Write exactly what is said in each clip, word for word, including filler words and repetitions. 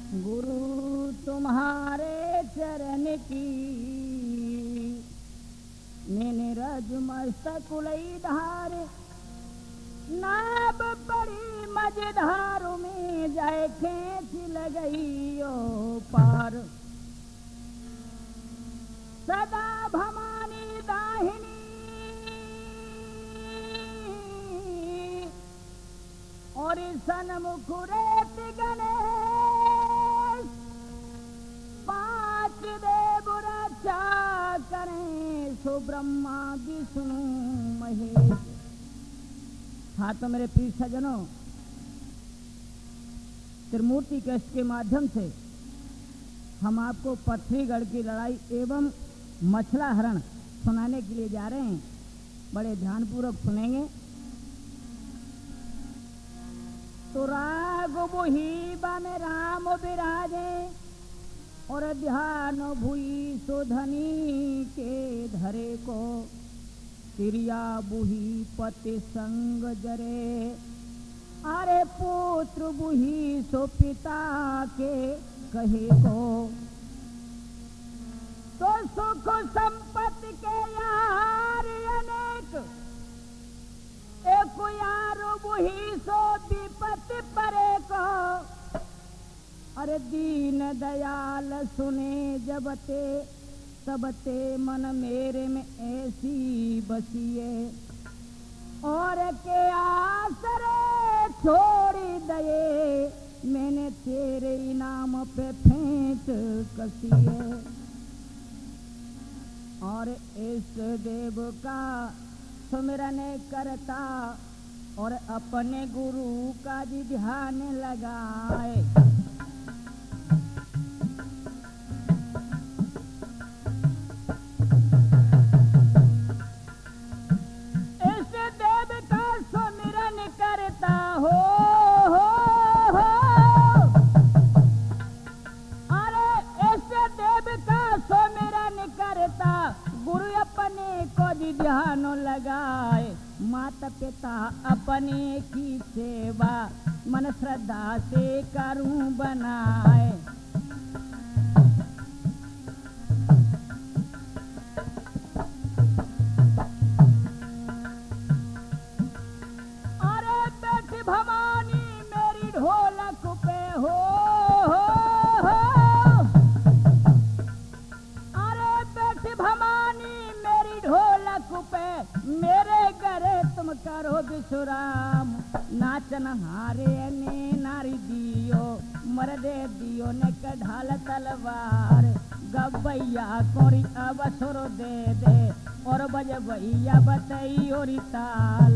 गुरु तुम्हारे चरण की मैंने रज मस्तक उलई धार, नाब पड़ी मझधारू में जाए खेच लगई ओ पार। सदा भवानी दाहिनी और सन्मुख रेत गणेश, पांच देव रक्षा करें सो ब्रह्मा विष्णु महेश। हाँ तो मेरे प्रिय सज्जनों, त्रिमूर्ति कष्ट के माध्यम से हम आपको पथरीगढ़ की लड़ाई एवं मछला हरण सुनाने के लिए जा रहे हैं। बड़े ध्यानपूर्वक सुनेंगे। तो राग बुही बन राम विराजे और ध्यान भुई सुधनी के धरे को, तिरिया बुही पति संग जरे, अरे पुत्र बुही सो पिता के कहे को। तो सुख संपत्ति के यार अनेक, एक यार बुही सो विपत्ति परे को। अरे दीन दयाल सुने जबते सबते मन मेरे में ऐसी बसिए, और के आसरे छोड़ी दये मैंने तेरे इनाम पे फेंट कसिए। और इस देव का सुमिरन करता और अपने गुरु का जी ध्यान लगाए। इस देव का सुमिरन करता हो, हो, हो। अरे इस देव का सुमिरन करता गुरु अपने को जी ध्यान लगाए। माता पिता अपने की सेवा मन श्रद्धा से करूं बनाए। अरे बैठी भवानी मेरी ढोलक पे हो, हो, हो। अरे बैठी भवानी मेरी ढोलक पे, मेरे घरे तुम करो विश्राम। नाचन हारे ने नारी दियो, मरदे दियो ने कढ़ाल तलवार। गबैया कोरी अवसर दे दे और बजबैया बतई और ताल।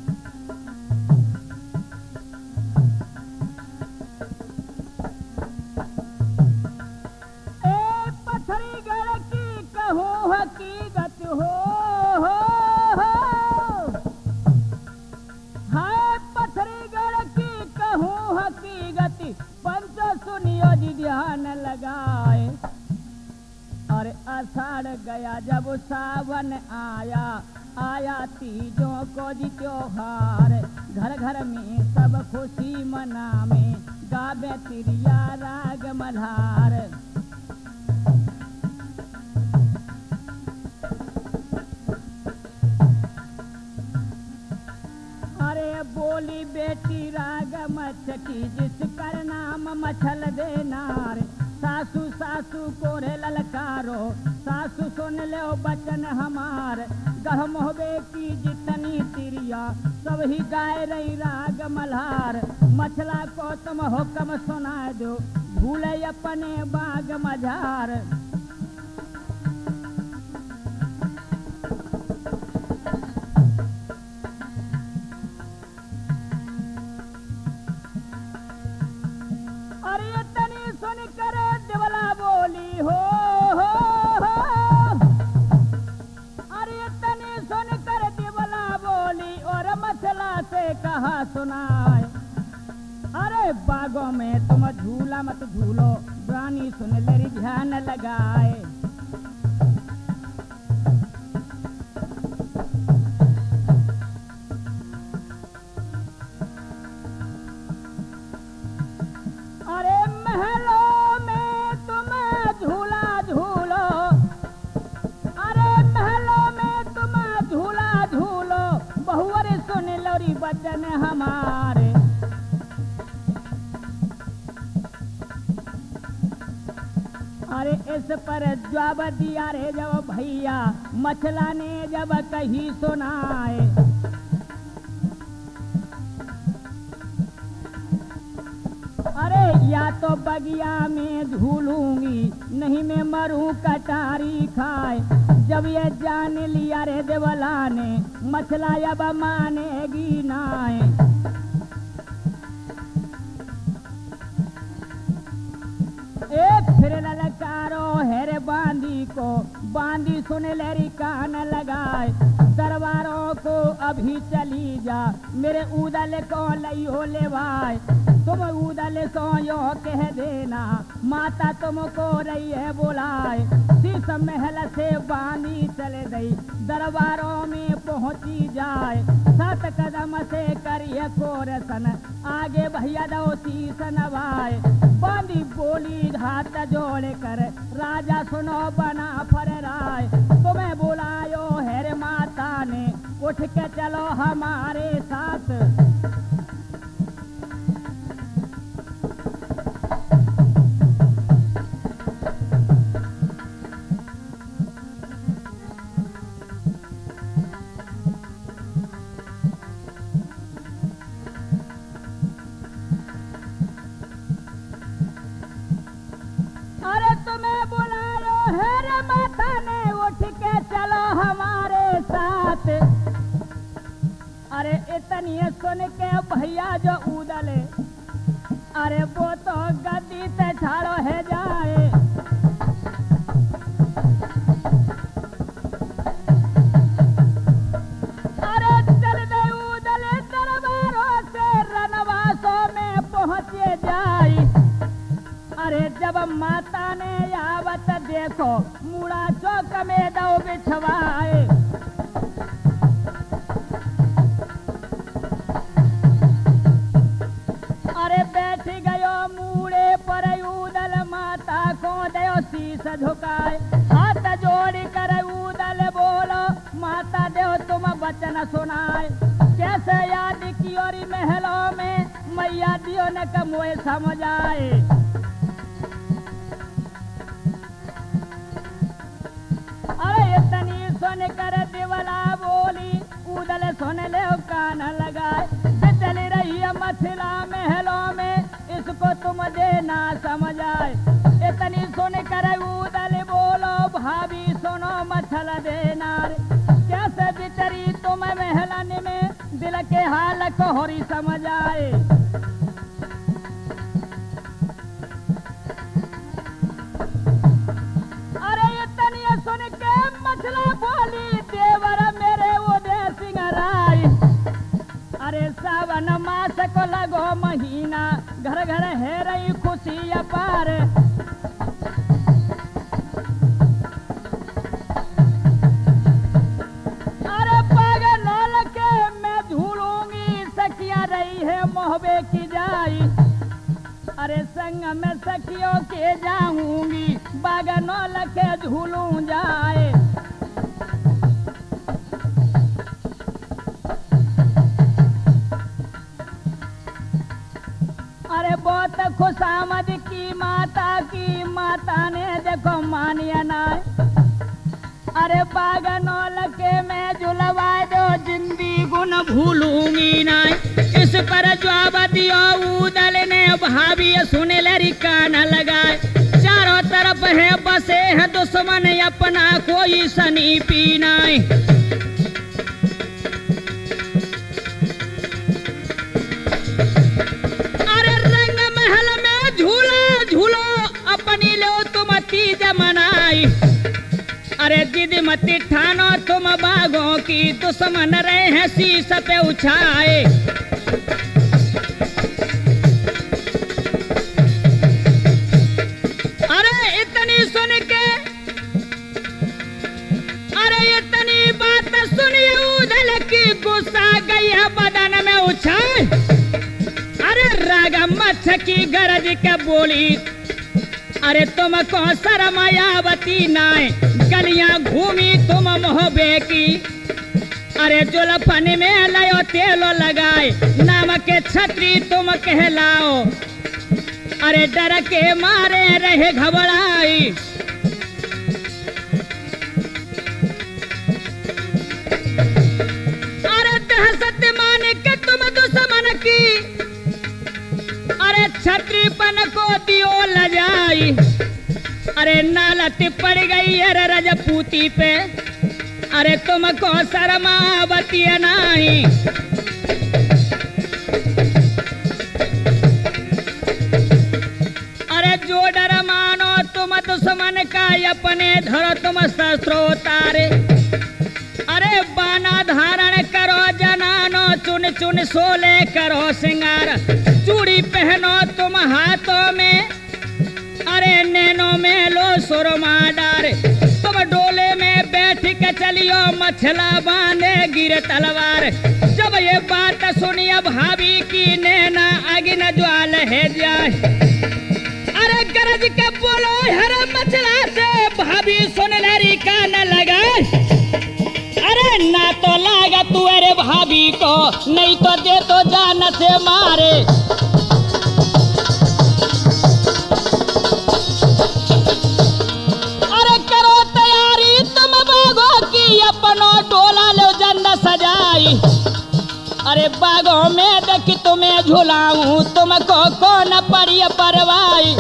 ए पथरीगढ़ की कहूँ हकीकत हो, हो, हो। हाय पथरीगढ़ की कहूँ हकीकत, पंच सुनियो जी ध्यान लगाए। और आषाढ़ गया जब सावन आया, आया तीजों को जी त्योहार। घर घर में सब खुशी मनावे, गावे तिरिया राग मल्हार। अरे बोली बेटी राग मचकी जिसकर नाम मछल देनार। सासू सासू कोरे ललकारो, सासू सुन ले बचन हमार। गहम होवे की जितनी तिरिया सब ही गाय रही राग मल्हार। मछला को तुम हुक्म सुना दो, भूले अपने बाग मझार। अरे इतनी सुन कर देवला बोली हो, हो, हो। अरे इतनी सुन कर देवला बोली और मछला से कहा सुनाए। अरे बागों में तुम झूला मत झूलो, रानी सुन लेरी ध्यान लगाए। अरे महलों अरे इस पर जवाब दिया रे जब भैया मछला ने जब कही सुनाए। अरे या तो बगिया में झूलूंगी नहीं मैं मरूं कटारी खाए। जब ये जान लिया रे देवला ने मछला अब मानेगी नाए। एक फिर ललकारो हेरे बांदी को बांदी सुन लेरी कान लगाए। दरबारों को अभी चली जा मेरे उदल को लियो लेवाए। तुम उदल सो यो कह देना माता तुमको रही है बुलाए। शीश महल से बांदी चले गई दरबारों में पहुंची जाए। सात कदम से करिए कोरसन आगे भैया दो शीश नवाए। बांदी बोली हाथ जोड़ कर राजा सुनो बना फरराए। तुम्हें बुलायो हेरे माता ने उठ के चलो हमारे साथ। अरे तुम्हें बुलायो हेरे माता ने उठ के चलो हमारे साथ। अरे इतनी सुन के भैया जो उदले अरे वो तो गद्दी से छाड़ो है जाए। अरे चल दे उदले दरबारों से रनवासों में पहुंचे जाए। अरे जब माता ने आवत देखो मुड़ा चौक में दो बिछवाए। अरे बैठ गयो मूड़े पर उदल माता को दो शीश झुकाए। हाथ जोड़ कर उदल बोलो माता दो तुम वचन सुनाए। कैसे याद की और महलों में मैया दियो न कमोए समझाए। अरे इतनी सुन कर दिवला बोली उदल सुन ले कान लगाए। चल रही है मथुरा महलों में इसको तुम देना समझाए। इतनी सुन कर उदल बोलो भाभी सुनो मछल देना। कैसे बिचरी तुम महलन में दिल के हाल को होरी समझाए। अरे इतनी सुन के मछला बोली देवर मेरे उदय सिंह राय। अरे सावन मास को लगो महीना घर घर है रही खुशी अपार। अरे पागल के मैं झूलूंगी सखिया रही है मोहबे की जाई। अरे संग में सखियों के जाऊंगी बागनौल के झूलूं जाए। अरे बहुत खुशामद की माता की माता ने देखो मानिया ना। अरे बागनौल के मैं झुलवा दो जिंदगी गुण भूलूंगी ना। इस पर जवाब दियो उदल ने भाभी सुन लरी कान लगाए। चारों तरफ है बसे है दुश्मन अपना कोई सनी पीनाए। अरे रंग महल में झूलो झूलो अपनी लो तुम तीज मनाई। अरे जिद मती ठानो तुम बागों की दुश्मन रहे हैं शीश पे उछाए। अरे इतनी सुन के अरे इतनी बात सुनी उदल की गुस्सा गई है बदन में उछाए। अरे रागा मच्छ की गरज के बोली अरे तुमको शरमायावती नाय। गलियां घूमी तुम मोहबे की अरे जुल्फन में लयो तेलो लगाए। नाम के छत्री तुम कहलाओ अरे डर के मारे रहे घबराई। छत्रीपन को दियो लजाई, अरे नालत पड़ गई अरे रजपूती पे, अरे तुमको शर्मावती नहीं। अरे जो डर मानो तुम दुश्मन का अपने धरो तुम शस्त्रो तारे, अरे बाना धारण करो जनानो चुन चुन सोले करो सिंगार, चूड़ी पहनो तुम हाथों में, अरे नैनों में लो सुरमा डारे, तुम डोले में बैठ के चलियो मछला बांधे गिर तलवार। जब ये बात सुनिए भाभी की नैना अगिन ज्वाल है जाए, अरे गरज के बोलो हर मछला से भाभी सुन लरी का न लगाए, अरे ना तो लागा तू अरे भाभी को नहीं तो दे तो जान से मारे। अरे करो तैयारी तुम बागों की अपनो डोला लो जन्नत सजाई, अरे बागों में देख तुम्हें झुलाऊं तुमको कौन पड़ी परवाई।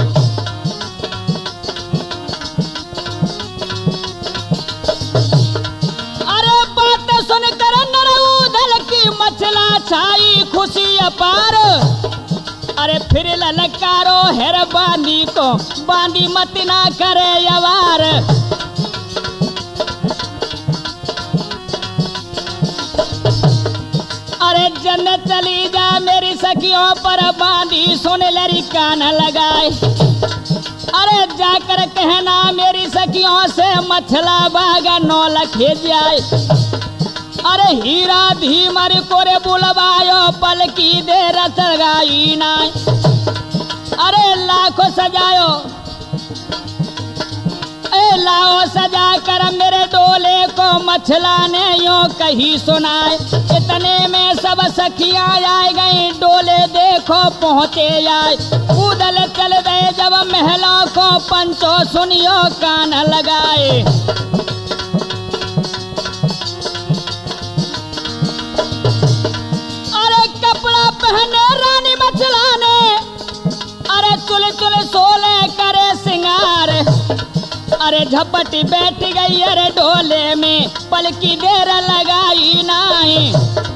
सुनकर नरउदल की मछला छाई खुशी अपार, अरे फिर ललकारो हेर बांदी को बांदी मत ना करे यवार। अरे जन चली जा मेरी सखियों पर बांदी सुन लरी कान लगाए, अरे जाकर कहना मेरी सखियों से मछला बागा नौ लखे जाए। अरे हीरा धीमर कोरे बुलवायो पल की देर सगाई ना, अरे लाखों सजायो ए लाओ सजा कर मेरे डोले को मछला ने यो कही सुनाए। इतने में सब सखियां आए गई डोले देखो पहुँचे आए, उदल चल गए जब महलों को पंचो सुनियो कान लगाए। पहने रानी मछला ने, अरे चुल चुल सोले करे सिंगार, अरे झपटी बैठ गई अरे डोले में पल की देर लगाई नहीं।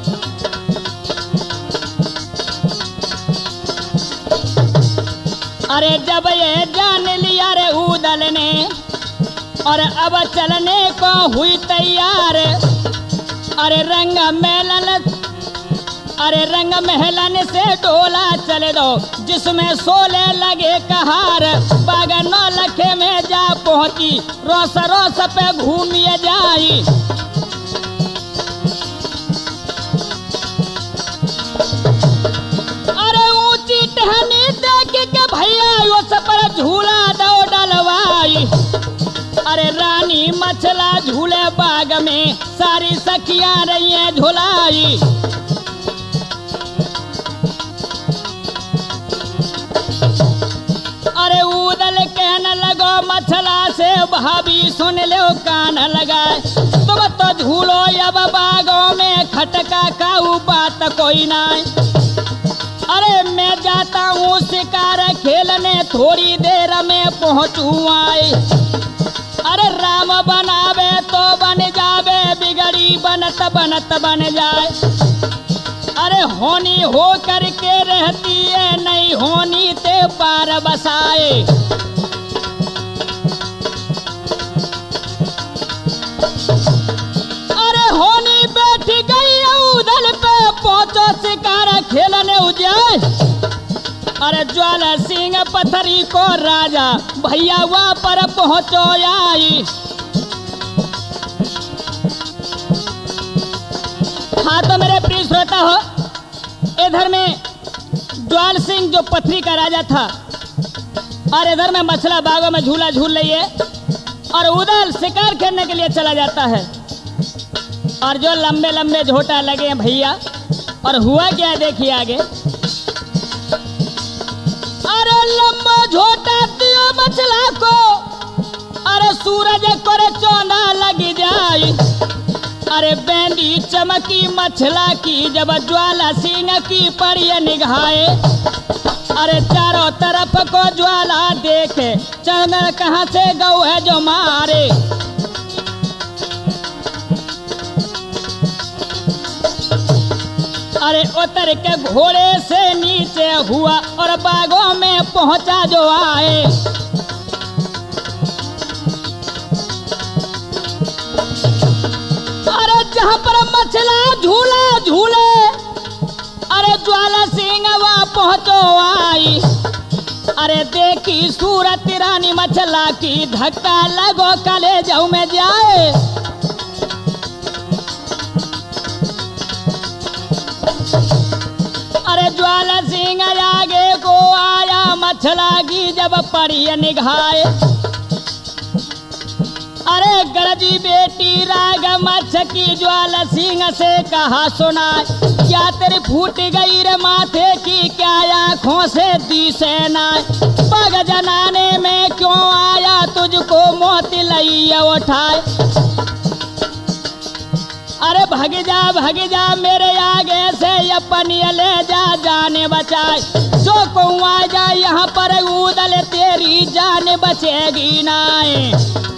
अरे जब ये जान लिया रे उदल ने और अब चलने को हुई तैयार, अरे रंग मेलन अरे रंग महलन से डोला चले दो जिसमें सोले लगे कहार, बागन नौ लखे में जा पहुंची रोस रोस पे घूमिए जाई। अरे ऊंची टहनी देख के भैया उस पर झूला दो डलवाई, अरे रानी मछला झूले बाग में सारी सखियां रही झुलाई। अरे उदल कहने लगो मछला से भाभी सुन लो कान लगाए, तुम तो झूलो अब बागों में खटका काऊ बात कोई ना। अरे मैं जाता हूँ शिकार खेलने थोड़ी देर में पहुँचू आए, अरे राम बनावे तो बन जावे बिगड़ी बनत बनत बन जाए। अरे होनी हो करके रहती है नहीं होनी ते पार बसाए। अरे होनी बैठ गई उदल पे पहुंचो शिकार खेलने उजाए, अरे ज्वाला सिंह पथरी को राजा भैया वहाँ पर पहुंचो आई। हाँ तो मेरे प्रिय श्रोता हो, इधर में ज्वाल सिंह जो पथरी का राजा था और इधर में मछला बागों में झूला झूल रही है और उदल शिकार खेलने के लिए चला जाता है। और जो लंबे लंबे झोटा लगे हैं भैया, और हुआ क्या देखिए आगे। अरे लंबा झोटा दियो मछला को, अरे सूरज करे चौना लगी जाए, अरे बेंदी चमकी मछला की जब ज्वाला सिंह की पड़ी निगाहे। अरे चारों तरफ को ज्वाला देखे चंदन कहाँ से गौ है जो मारे। अरे उतर के घोड़े से नीचे हुआ और बागों में पहुंचा जो आए। अरे जहां पर मछला झूला झूले अरे ज्वाला सिंह वहां पहुंचो आई। अरे देखी सूरत रानी मछला की धक्का लगो कलेजों में जाए। अरे ज्वाला सिंह आगे को आया मछला की जब पड़ी निगाहे। अरे गरजी बेटी राग मच्छ की ज्वाला सिंह से कहा सुना क्या तेरी फूट गई रे माथे की क्या आंखों से दी सेना। पग जनाने में क्यों आया तुझको मोती लइया उठाए। अरे भग जा भग जा मेरे आगे से अपनी ले जा जाने बचाए। जो को आ जा यहाँ पर उदल तेरी जान बचेगी नाए।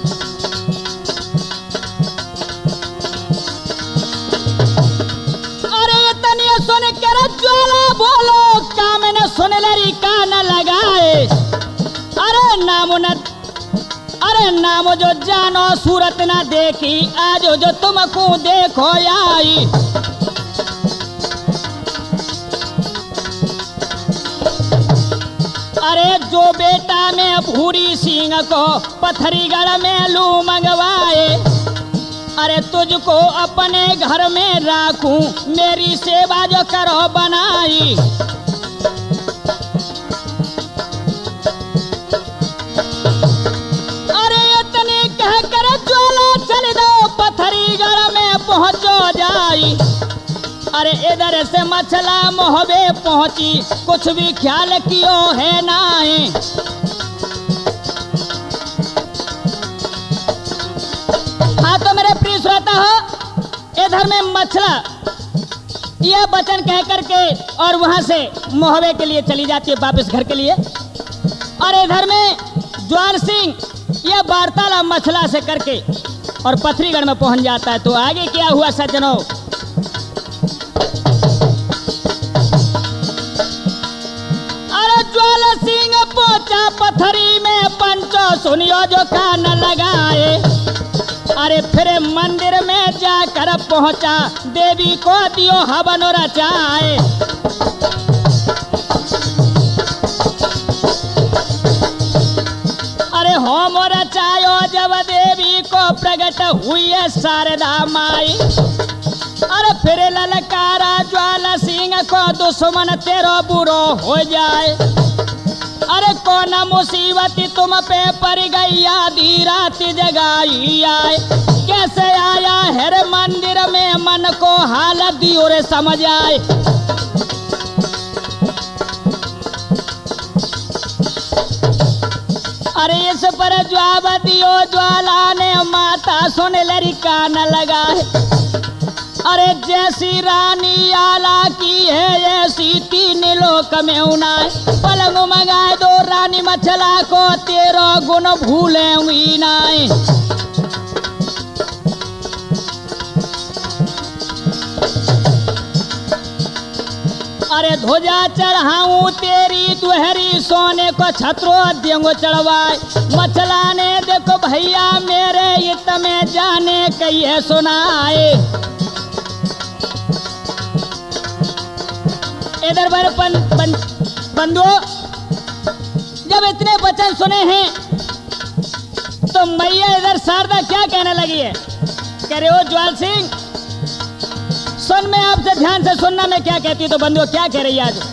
सुन कर ज्वाला बोलो काम न सुन लरी कान लगाए। अरे नामो न अरे नामो जो जानो सूरत न देखी आज जो तुमको देखो आई। अरे जो बेटा में भूरी सिंह को पत्थरीगढ़ में लू मंगवाए। अरे तुझको अपने घर में राखूं मेरी सेवा जो करो बनाई। अरे इतने कह कर ज्वाला चल दो पत्थरीगढ़ में पहुंचो जाई। अरे इधर से मछला मोहबे पहुंची कुछ भी ख्याल कियो है नाई। हाँ तो मेरे प्रिय श्रोता हो इधर में मछला यह वचन कह करके और वहां से मोहबे के लिए चली जाती है वापस घर के लिए। और इधर में ज्वाल सिंह यह वार्तालाप मछला से करके और पत्थरीगढ़ में पहुंच जाता है। तो आगे क्या हुआ सज्जनों। अरे ज्वाल सिंह पहुंचा पत्थरी में पंचो सुनियो जो कान लगाए। अरे फिर मंदिर में जाकर पहुंचा देवी को दियो हवन रचाए। अरे होम रचायो जब देवी को प्रकट हुई है शारदा माई। अरे फिर ललकारा ज्वाला सिंह को दुश्मन तेरो बुरो हो जाए। अरे कौन मुसीबत तुम पे पड़ गई आधी रात जगाई आए। कैसे आया हर मंदिर में मन को हालत दियो रे समझ आए। अरे इस पर जवाब दियो ज्वाला ने माता सुन लरी कान लगाए। अरे जैसी रानी आला की है ऐसी तीन लोक में उनाए। पलंग मंगाए दो रानी मछला को तेरो गुण भूले हुई नाए। अरे ध्वजा चढ़ाऊं तेरी दुहरी सोने को छत्रो देंगो चढ़वाए। मछला ने देखो भैया मेरे हित में जाने कहिए सुनाए। इधर पर बंधुओं जब इतने वचन सुने हैं तो मैया इधर शारदा क्या कहने लगी है। कह रहे हो ज्वाल सिंह सुन मैं आपसे ध्यान से सुनना मैं क्या कहती हूँ। तो बंधुओं क्या कह रही है आज।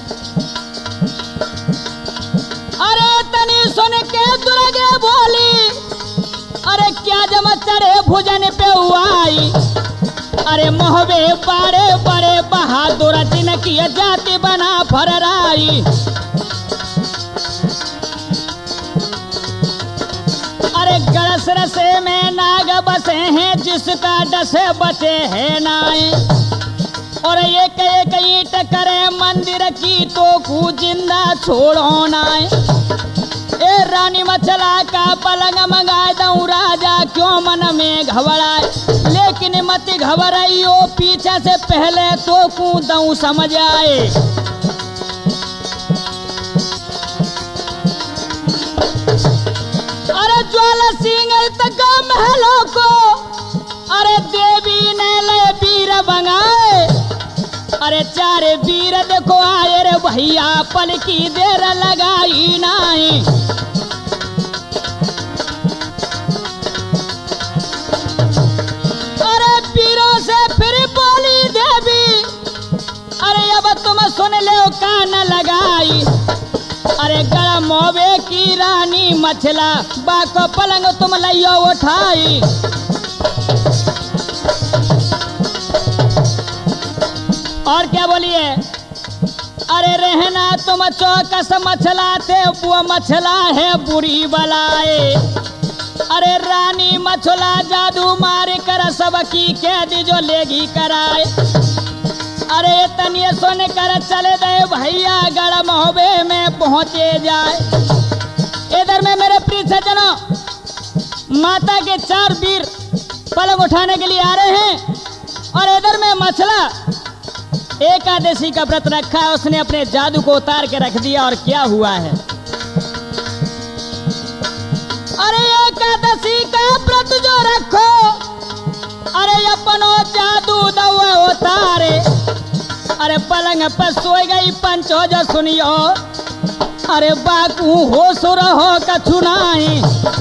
अरे तनी सुन के दुर्गे बोली अरे क्या जम चढ़े भुजन पे हुआई। अरे मोहबे बड़े बड़े बहादुर जिनकी जाति बना फरराई। अरे गड़स रसे में नाग बसे हैं जिसका डसे बचे है नाए। और एक एक एक ईंट करे मंदिर की तो कू जिंदा छोड़ो नाय। ए रानी मछला का पलंग मंगा दूं राजा क्यों मन में घबराए, लेकिन मत घबराइयो पीछे से पहले तो कूदूं समझ आए। अरे ज्वाला सिंह तक महलों को अरे देवी ने ले वीर बंगाए। अरे चारे वीर देखो आए रे भैया पल की देर लगाई नाई। अरे वीरों से फिर बोली देवी अरे अब तुम सुन लो कान लगाई। अरे गरम होवे की रानी मछला बाको पलंग तुम लियो उठाई। और क्या बोलिए, अरे रहना तुम चौकस मछला थे वो मछला है बुरी बलाए। अरे रानी मछला जादू मार कर सबकी कैदी जो लेगी कराए। अरे तनिए सुन कर चले दे भैया गरम होवे में पहुंचे जाए। इधर में मेरे प्रिय सज्जनों माता के चार वीर पलंग उठाने के लिए आ रहे हैं और इधर में मछला एकादशी का व्रत रखा है, उसने अपने जादू को उतार के रख दिया। और क्या हुआ है, अरे एकादशी का व्रत जो रखो अरे अपनो जादू दवा उतारे। अरे पलंग पर सोई गई पंचो जो सुनियो अरे बाकू हो सुर हो कछुनाई।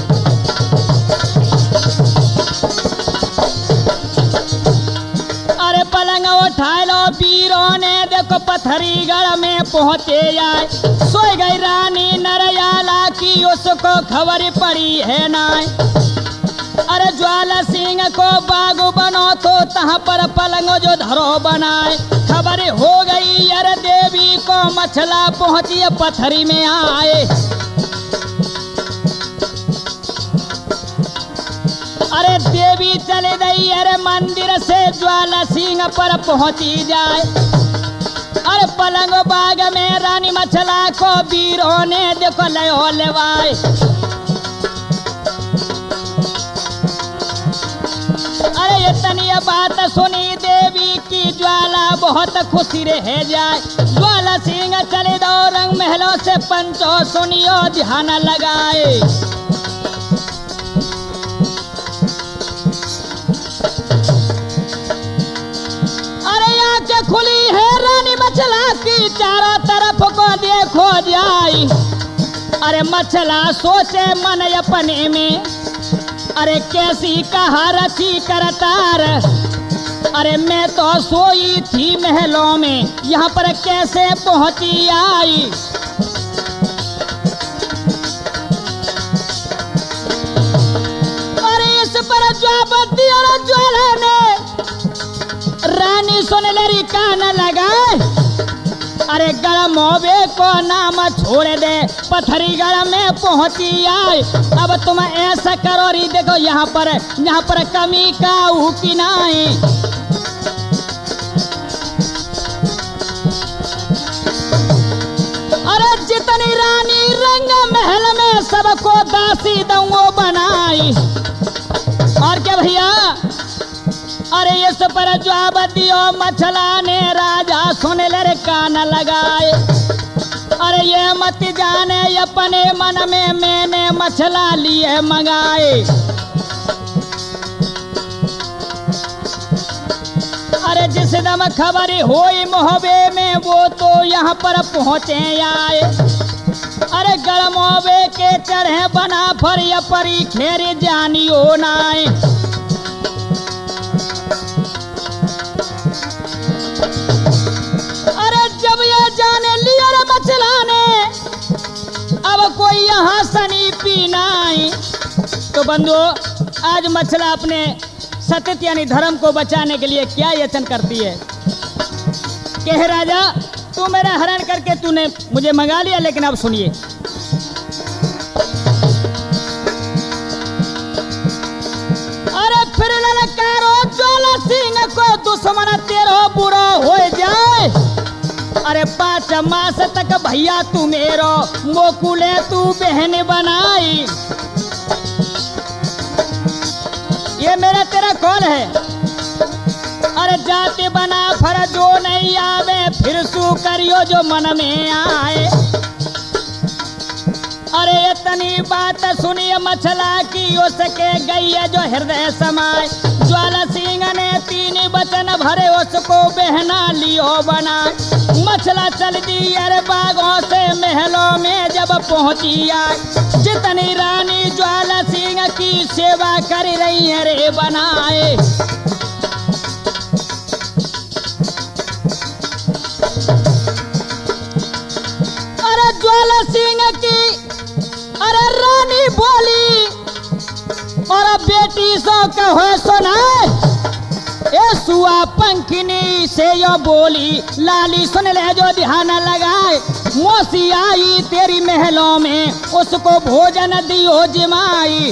अरे पलंग उठा लो वीरों ने देखो पथरी गढ़ में पहुंचे आए। सोई गई रानी नरयाला की उसको खबर पड़ी है नाय। अरे ज्वाला सिंह को बागु बनो तो तहाँ पर पलंग जो धरो बनाए। खबर हो गई अरे देवी को मछला पहुंची पथरी में आए। अरे देवी चले गई अरे मंदिर से ज्वाला सिंह पर पहुंची जाए। अरे पलंग बाग में रानी मछला को वीरों ने देखो लयो लेवाए। अरे इतनी बात सुनी देवी की ज्वाला बहुत खुशी रह जाए। ज्वाला सिंह चले दो रंग महलों से पंचो सुनियो ध्यान लगाए। खुली है रानी मछला की चारों तरफ को देखो जाई। अरे मछला सोचे मन अपने में अरे कैसी कहा रची करतार। अरे मैं तो सोई थी महलों में यहाँ पर कैसे पहुंची आई। अरे इस पर जवाब दिया ज्वाला ने रानी सुन लरी कान लगाए। अरे गरम होवे को नाम छोड़ दे पथरी गढ़ में पहुंची आए। अब तुम ऐसा करो री देखो यहाँ पर यहाँ पर कमी का की नाई। अरे जितनी रानी रंग महल में सबको दासी दंगो बनाई। और क्या भैया, अरे इस पर जवाब दियो मछला ने राजा सुन ले कान लगाए। अरे ये मत जाने अपने मन में मैंने मछला लिए मंगाए। अरे जिस दम खबर होई मोहबे में वो तो यहाँ पर पहुँचे आए। अरे गरम होवे के चढ़े बना फर या परी खेरी जानियो नाय। जब ये जाने लिया रे मछला ने अब कोई यहाँ सनी पीनाई। तो बंधुओं आज मछला अपने सत्य यानी धर्म को बचाने के लिए क्या यत्न करती है कि हे राजा तू मेरा हरण करके तूने मुझे मंगा लिया, लेकिन अब सुनिए। अरे फिर ललकारो ज्वाला सिंह को दुश्मन तेरो बुरा हो जाए। अरे पाँच मास तक भैया तू मेरो मोकुले तू बहन बनाई। ये मेरा तेरा कौन है? अरे जाति बना फर जो नहीं आवे, फिर सू करियो जो मन में आए। अरे इतनी बात सुनिए मछला की उसके गई है जो हृदय समाए। ज्वाला सिंह ने तीन वचन भरे उसको बहना लियो बनाए। मछला चल दी अरे बागों से महलों में जब पहुंची आए। जितनी रानी ज्वाला सिंह की सेवा कर रही है रे बनाए। अरे ज्वाला सिंह की अरे रानी बोली और बेटी सो कहो सुनाए। ए सुआ पंखिनी से यो बोली लाली सुन ले जो ध्यान लगाए। मौसी आई तेरी महलों में उसको भोजन दियो जिमाई।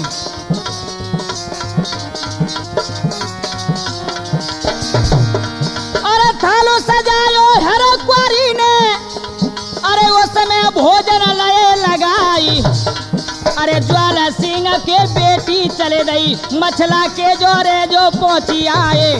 अरे थालो सजायो हर कुआरी ने अरे उसमें भोजन लय लगाई। अरे ज्वाला सिंह के बेटी चले गई मछला के जोरे जो पहुंची आए।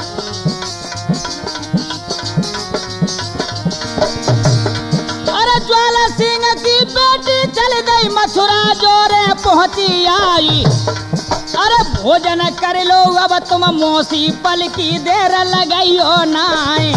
अरे ज्वाला सिंह की बेटी चले गई मछुरा जोरे पहुंची आई। अरे भोजन कर लो अब तुम मौसी पल की देर लगाई हो नाए।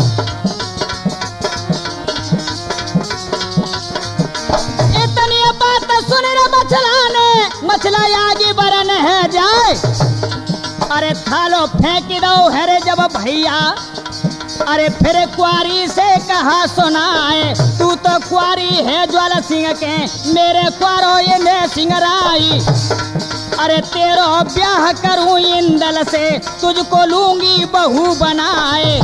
सुन रे मछला ने मछला आगे बरन है जाए। अरे थालो फेंक दो हरे जब भैया अरे फिर कुआरी से कहा सुनाए। तू तो कुआरी है ज्वाला सिंह के मेरे कुआरो ये सिंगराई। अरे तेरो ब्याह करूं इंदल से तुझको लूंगी बहू बनाए।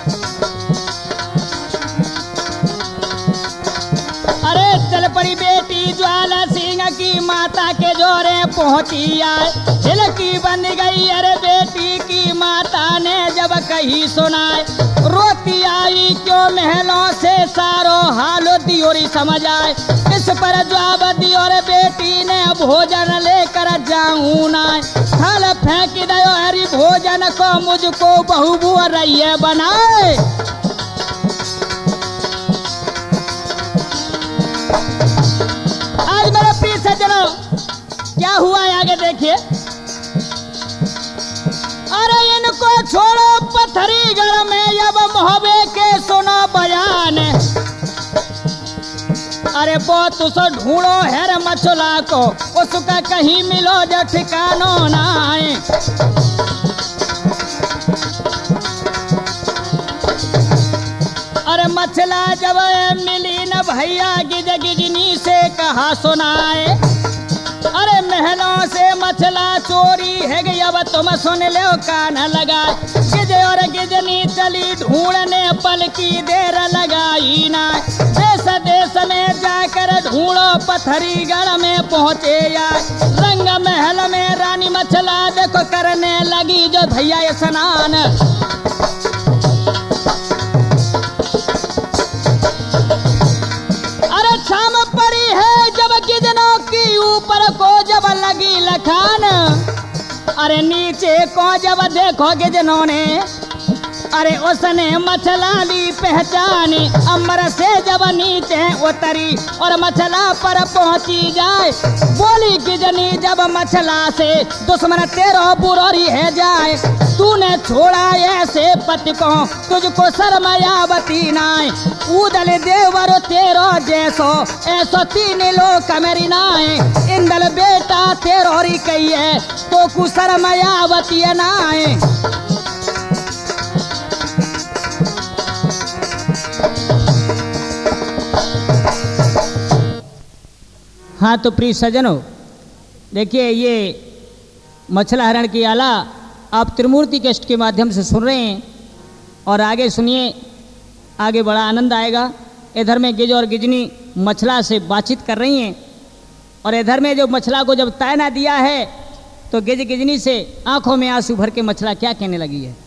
अरे चल पड़ी बेटी ज्वाला सिंह की माता के जोरे पहुंची आए। हिलकी बन गई अरे बेटी की माता ने जब कही सुनाए। रोती आई क्यों महलों से सारो हालो दियोरी समझ आए। इस पर जवाब दियो रे बेटी ने भोजन लेकर जाऊं ना। थल फेंक दो हरी भोजन को मुझको बहू बुआ रही बनाए। आज मेरे प्रिय सज्जनों क्या हुआ आगे देखिए। अरे इनको छोड़ो पत्थरी घर में अब मोहबे के सुनो बयान। अरे बहुत उसो ढूंढो है मछला को उसका कहीं मिलो जो ठिकानो ना आए। अरे मछला जब मिली न भैया गिज गिजनी से कहा सुनाए। अरे महलों से मछला चोरी है गई अब तुम सुन लो कान लगाए। गिज और गिजनी चली ढूंढने पल की देर लगाई ना। देश देश में जाकर ढूंढो पत्थरी गढ़ में पहुंचे आए। रंग महल में रानी मछला देखो करने लगी जो भैया स्नान। शाम पड़ी है जब गिजनों की ऊपर को जब लगी लखान। अरे नीचे को जब देखो गिजनों ने अरे उसने मछला ली पहचानी। अमर से जब नीचे उतरी और मछला पर पहुंची जाए। बोली गिजनी जब मछला से दुश्मन तेरो बुरोरी है जाए। तूने छोड़ा ऐसे पति को तुझको शर्मयावती नाय। उदल देवर तेरो जैसो ऐसो तीन लोक मेरी नाय। इंदल बेटा तेरो री कही है तो कुशर्मयावती नाय। हाँ तो प्रिय सज्जनों देखिए ये मछला हरण की आला आप त्रिमूर्ति कष्ट के माध्यम से सुन रहे हैं और आगे सुनिए, आगे बड़ा आनंद आएगा। इधर में गिज और गिजनी मछला से बातचीत कर रही हैं और इधर में जो मछला को जब तायना दिया है तो गिज गिजनी से आंखों में आंसू भर के मछला क्या कहने लगी है।